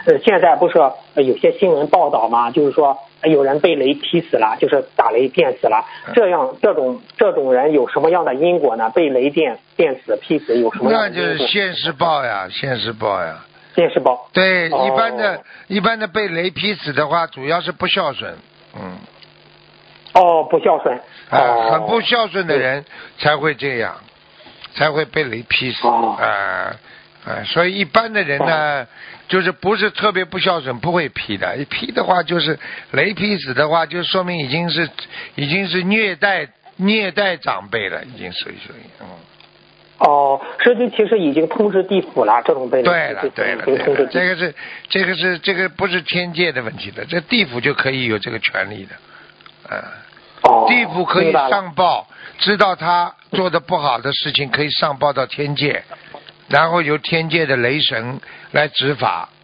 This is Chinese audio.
现在不是有些新闻报道嘛，就是说有人被雷劈死了，就是打雷电死了。这种人有什么样的因果呢？被雷电死、劈死有什么样的因果？ 那就是现世报呀，现世报呀。 现世报。 对，一般的被雷劈死的话，主要是不孝顺。 不孝顺。 很不孝顺的人才会这样，才会被雷劈死。所以一般的人呢，就是不是特别不孝顺，不会劈的。一劈的话，就是雷劈死的话，就说明已经是虐待长辈了，已经属于。 实际其实已经通知地府了，这种被对了，这个不是天界的问题的，这地府就可以有这个权利的。地府可以上报，知道他做的不好的事情，可以上报到天界，然后由天界的雷神来执法，